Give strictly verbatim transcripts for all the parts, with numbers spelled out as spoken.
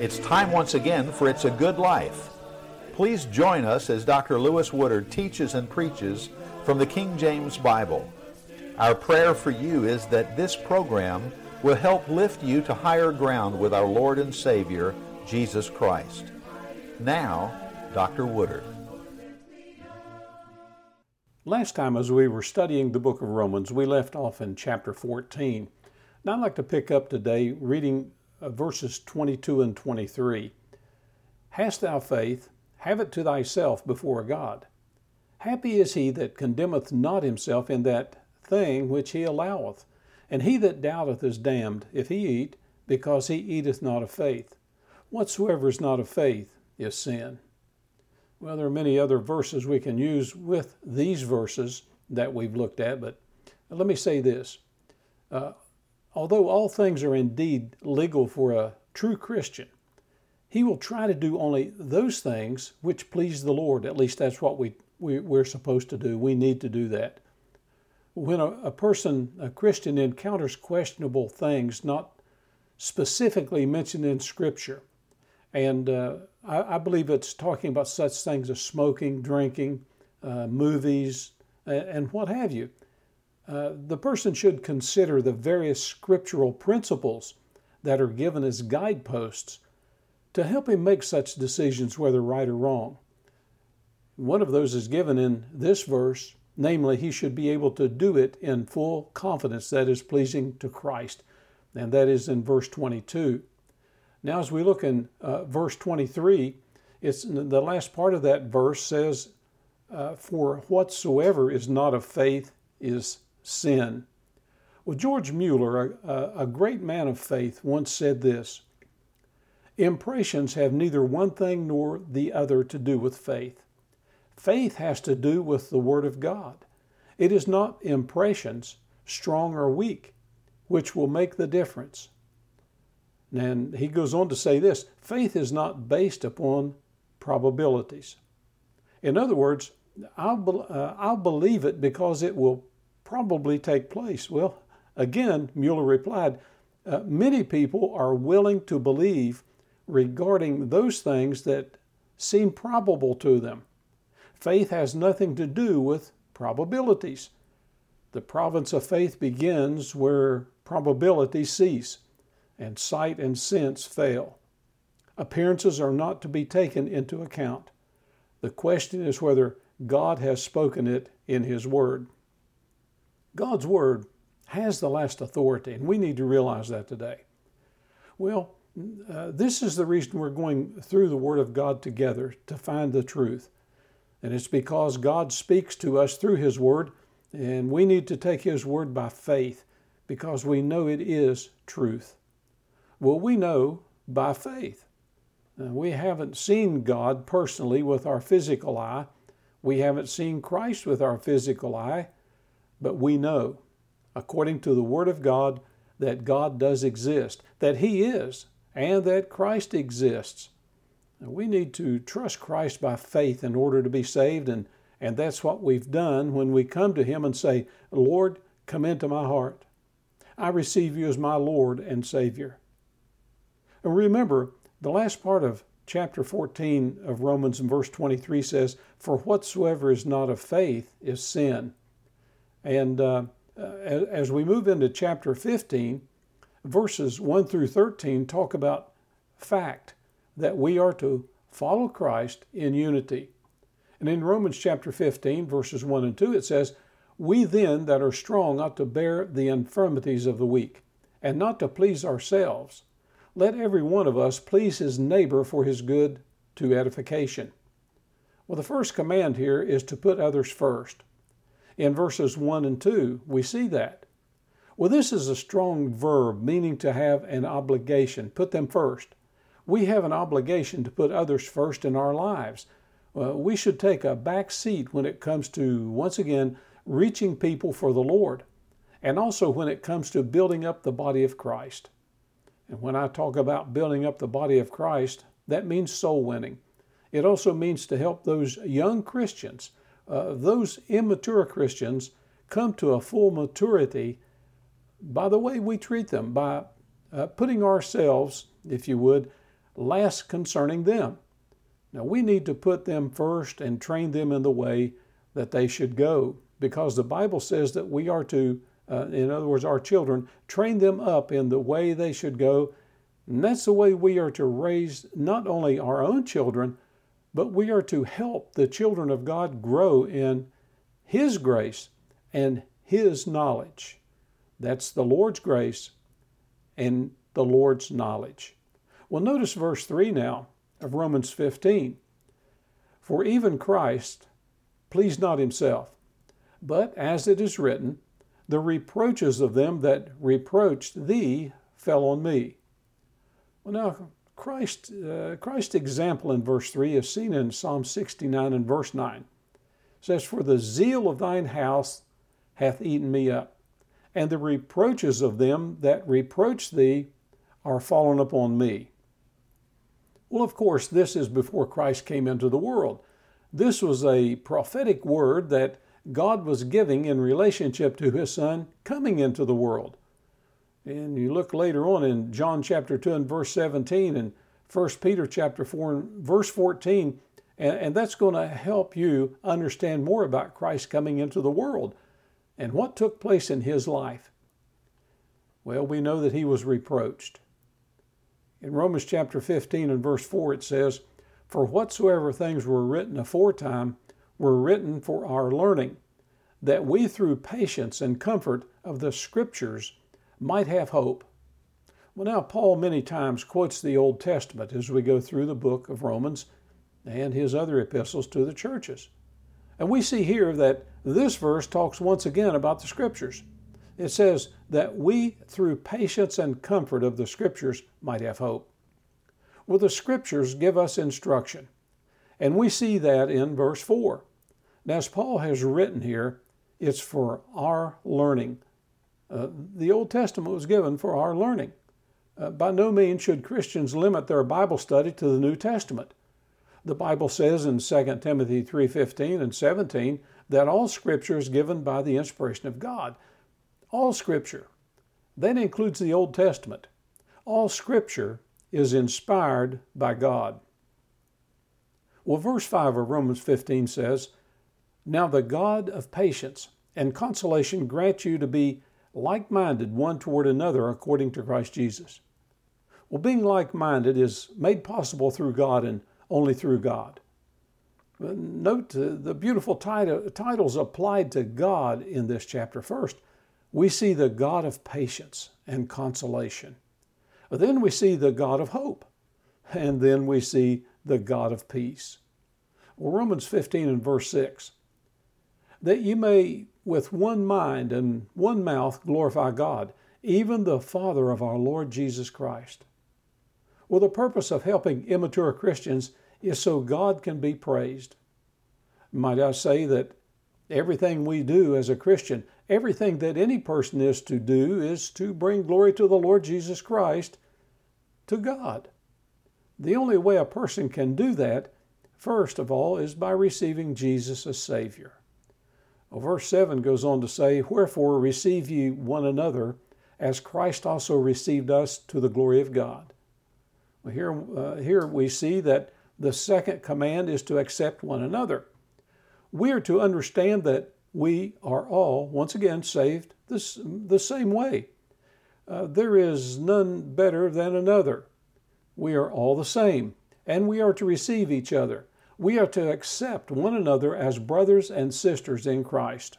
It's time once again for It's a Good Life. Please join us as Doctor Lewis Woodard teaches and preaches from the King James Bible. Our prayer for you is that this program will help lift you to higher ground with our Lord and Savior, Jesus Christ. Now, Doctor Woodard. Last time as we were studying the book of Romans, we left off in chapter fourteen. Now I'd like to pick up today reading uh, verses twenty-two and twenty-three. Hast thou faith? Have it to thyself before God. Happy is he that condemneth not himself in that thing which he alloweth. And he that doubteth is damned, if he eat, because he eateth not of faith. Whatsoever is not of faith is sin. Well, there are many other verses we can use with these verses that we've looked at, but let me say this. Uh, although all things are indeed legal for a true Christian, he will try to do only those things which please the Lord. At least that's what we, we, we're supposed to do. We need to do that. When a, a person, a Christian, encounters questionable things not specifically mentioned in Scripture, and uh, I, I believe it's talking about such things as smoking, drinking, uh, movies, uh, and what have you, uh, the person should consider the various scriptural principles that are given as guideposts to help him make such decisions, whether right or wrong. One of those is given in this verse, namely, he should be able to do it in full confidence that is pleasing to Christ, and that is in verse twenty-two. Now, as we look in uh, verse twenty-three, it's the last part of that verse says, uh, "For whatsoever is not of faith is sin." Well, George Mueller, a, a great man of faith, once said this: "Impressions have neither one thing nor the other to do with faith. Faith has to do with the Word of God. It is not impressions, strong or weak, which will make the difference." And he goes on to say this: faith is not based upon probabilities. In other words, I'll, uh, I'll believe it because it will probably take place. Well, again, Mueller replied, uh, many people are willing to believe regarding those things that seem probable to them. Faith has nothing to do with probabilities. The province of faith begins where probabilities cease and sight and sense fail. Appearances are not to be taken into account. The question is whether God has spoken it in His Word. God's Word has the last authority, and we need to realize that today. Well, uh, this is the reason we're going through the Word of God together, to find the truth. And it's because God speaks to us through His Word, and we need to take His Word by faith because we know it is truth. Well, we know by faith. Now, we haven't seen God personally with our physical eye. We haven't seen Christ with our physical eye, but we know, according to the Word of God, that God does exist, that He is, and that Christ exists. Now, we need to trust Christ by faith in order to be saved, and, and that's what we've done when we come to Him and say, "Lord, come into my heart. I receive you as my Lord and Savior." And remember, the last part of chapter fourteen of Romans in verse twenty-three says, "For whatsoever is not of faith is sin." And uh, as we move into chapter fifteen, verses one through thirteen talk about fact, that we are to follow Christ in unity. And in Romans chapter fifteen, verses one and two, it says, "We then that are strong ought to bear the infirmities of the weak, and not to please ourselves. Let every one of us please his neighbor for his good to edification." Well, the first command here is to put others first. In verses one and two, we see that. Well, this is a strong verb meaning to have an obligation. Put them first. We have an obligation to put others first in our lives. Uh, we should take a back seat when it comes to, once again, reaching people for the Lord, and also when it comes to building up the body of Christ. And when I talk about building up the body of Christ, that means soul winning. It also means to help those young Christians, uh, those immature Christians, come to a full maturity by the way we treat them, by uh, putting ourselves, if you would, last concerning them. Now we need to put them first and train them in the way that they should go, because the Bible says that we are to, uh, in other words, our children, train them up in the way they should go. And that's the way we are to raise not only our own children, but we are to help the children of God grow in His grace and His knowledge. That's the Lord's grace and the Lord's knowledge. Well, notice verse three now of Romans fifteen. For even Christ pleased not himself, but as it is written, the reproaches of them that reproached thee fell on me. Well, now, Christ, uh, Christ's example in verse three is seen in Psalm sixty-nine and verse nine. It says, for the zeal of thine house hath eaten me up, and the reproaches of them that reproach thee are fallen upon me. Well, of course, this is before Christ came into the world. This was a prophetic word that God was giving in relationship to His Son coming into the world. And you look later on in John chapter two and verse seventeen and First Peter chapter four and verse fourteen, and, and that's going to help you understand more about Christ coming into the world and what took place in His life. Well, we know that He was reproached. In Romans chapter fifteen and verse four it says, for whatsoever things were written aforetime were written for our learning, that we through patience and comfort of the Scriptures might have hope. Well, now Paul many times quotes the Old Testament as we go through the book of Romans and his other epistles to the churches. And we see here that this verse talks once again about the Scriptures. It says that we through patience and comfort of the Scriptures might have hope. Well, the Scriptures give us instruction, and we see that in verse four. Now, as Paul has written here, it's for our learning. Uh, the Old Testament was given for our learning. Uh, by no means should Christians limit their Bible study to the New Testament. The Bible says in Second Timothy three fifteen and seventeen that all Scripture is given by the inspiration of God. All Scripture. That includes the Old Testament. All Scripture is inspired by God. Well, verse five of Romans fifteen says, now the God of patience and consolation grant you to be like-minded one toward another according to Christ Jesus. Well, being like-minded is made possible through God and only through God. Note the beautiful titles applied to God in this chapter. First, we see the God of patience and consolation. Then we see the God of hope. And then we see the God of peace. Well, Romans fifteen and verse six, that you may with one mind and one mouth glorify God, even the Father of our Lord Jesus Christ. Well, the purpose of helping immature Christians is so God can be praised. Might I say that everything we do as a Christian, everything that any person is to do is to bring glory to the Lord Jesus Christ, to God. The only way a person can do that, first of all, is by receiving Jesus as Savior. Well, verse seven goes on to say, wherefore receive ye one another, as Christ also received us to the glory of God. Well, here, uh, here we see that the second command is to accept one another. We are to understand that we are all, once again, saved this, the same way. Uh, there is none better than another. We are all the same, and we are to receive each other. We are to accept one another as brothers and sisters in Christ.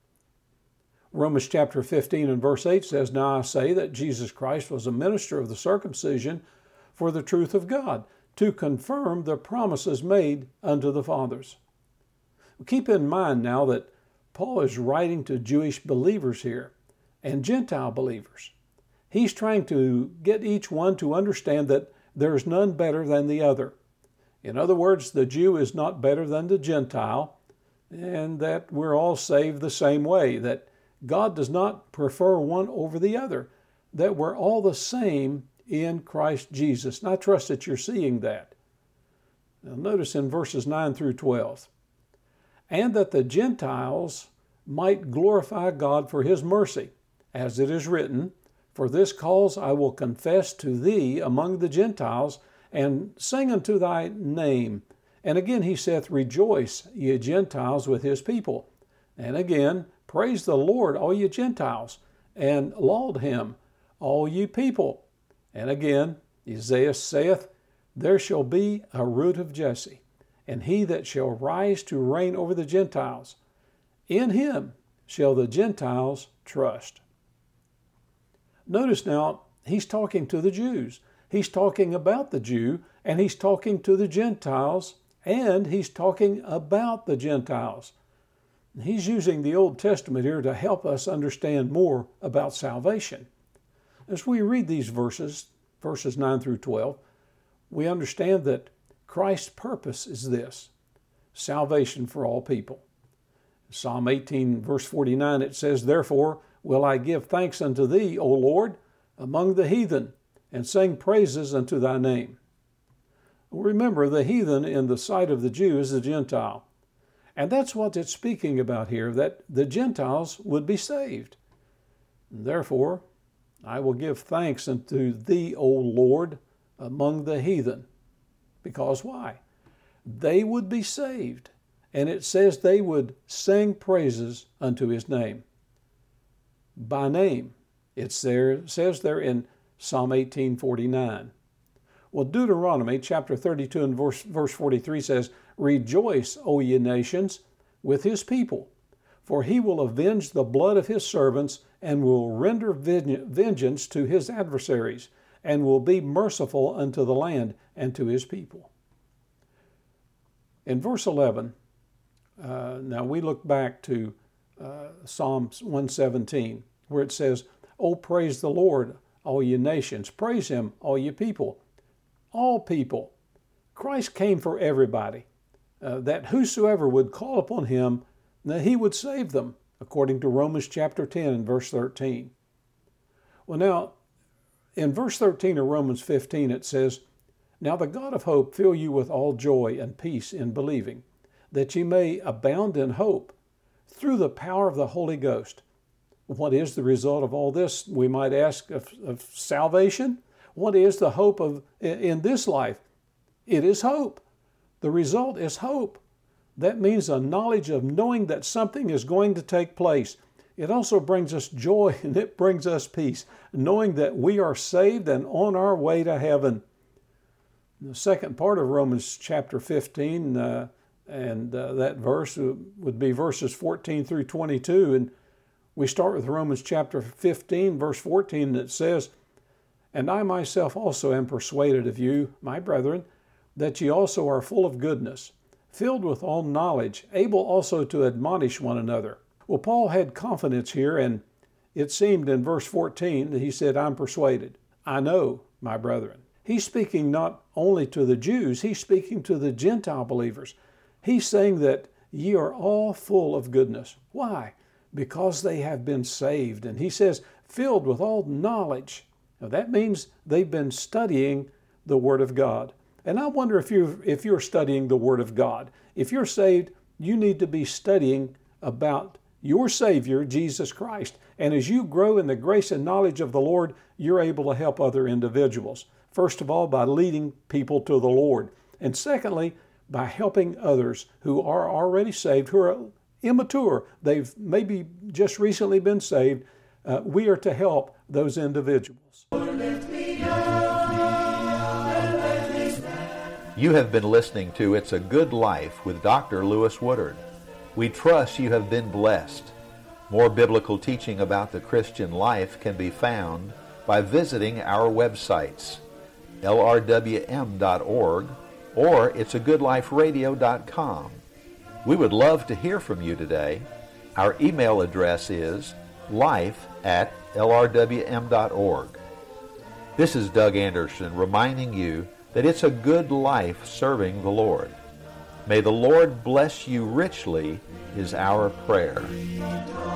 Romans chapter fifteen and verse eight says, now I say that Jesus Christ was a minister of the circumcision for the truth of God, to confirm the promises made unto the fathers. Keep in mind now that Paul is writing to Jewish believers here and Gentile believers. He's trying to get each one to understand that there's none better than the other. In other words, the Jew is not better than the Gentile, and that we're all saved the same way, that God does not prefer one over the other, that we're all the same in Christ Jesus. And I trust that you're seeing that. Now notice in verses nine through twelve, and that the Gentiles might glorify God for His mercy, as it is written, for this cause I will confess to thee among the Gentiles, and sing unto thy name. And again he saith, Rejoice, ye Gentiles, with his people. And again, Praise the Lord, all ye Gentiles, and laud him, all ye people. And again, Isaiah saith, There shall be a root of Jesse, and he that shall rise to reign over the Gentiles. In him shall the Gentiles trust. Notice now, he's talking to the Jews. He's talking about the Jew, and he's talking to the Gentiles, and he's talking about the Gentiles. He's using the Old Testament here to help us understand more about salvation. As we read these verses, verses nine through twelve, we understand that Christ's purpose is this: salvation for all people. Psalm eighteen, verse forty-nine, it says, Therefore will I give thanks unto thee, O Lord, among the heathen, and sing praises unto thy name. Remember, the heathen in the sight of the Jew is the Gentile. And that's what it's speaking about here, that the Gentiles would be saved. Therefore, I will give thanks unto thee, O Lord, among the heathen. Because why? They would be saved. And it says they would sing praises unto his name. By name. It's there, it says there in Psalm eighteen forty-nine. Well, Deuteronomy chapter thirty-two and verse, verse forty-three says, Rejoice, O ye nations, with his people, for he will avenge the blood of his servants and will render vengeance to his adversaries, and will be merciful unto the land and to his people. In verse eleven, uh, now we look back to uh, Psalm one seventeen, where it says, O praise the Lord, all ye nations. Praise him, all ye people. All people. Christ came for everybody, uh, that whosoever would call upon him, that he would save them, according to Romans chapter ten and verse thirteen. Well, now, in verse thirteen of Romans fifteen, it says, Now the God of hope fill you with all joy and peace in believing, that ye may abound in hope through the power of the Holy Ghost. What is the result of all this, we might ask, of, of salvation? What is the hope of in this life? It is hope. The result is hope. That means a knowledge of knowing that something is going to take place. It also brings us joy and it brings us peace, knowing that we are saved and on our way to heaven. The second part of Romans chapter fifteen, uh, and uh, that verse would be verses fourteen through twenty-two. And we start with Romans chapter fifteen, verse fourteen, and it says, And I myself also am persuaded of you, my brethren, that ye also are full of goodness, filled with all knowledge, able also to admonish one another. Well, Paul had confidence here, and it seemed in verse fourteen that he said, I'm persuaded. I know, my brethren. He's speaking not only to the Jews, he's speaking to the Gentile believers. He's saying that ye are all full of goodness. Why? Because they have been saved. And he says, filled with all knowledge. Now that means they've been studying the Word of God. And I wonder if you're, if you're studying the Word of God. If you're saved, you need to be studying about your Savior, Jesus Christ. And as you grow in the grace and knowledge of the Lord, you're able to help other individuals. First of all, by leading people to the Lord. And secondly, by helping others who are already saved, who are immature. They've maybe just recently been saved. Uh, we are to help those individuals. You have been listening to It's a Good Life with Doctor Lewis Woodard. We trust you have been blessed. More biblical teaching about the Christian life can be found by visiting our websites, L R W M dot org or it's a good life radio dot com. We would love to hear from you today. Our email address is life at L R W M dot org. This is Doug Anderson reminding you that it's a good life serving the Lord. May the Lord bless you richly is our prayer.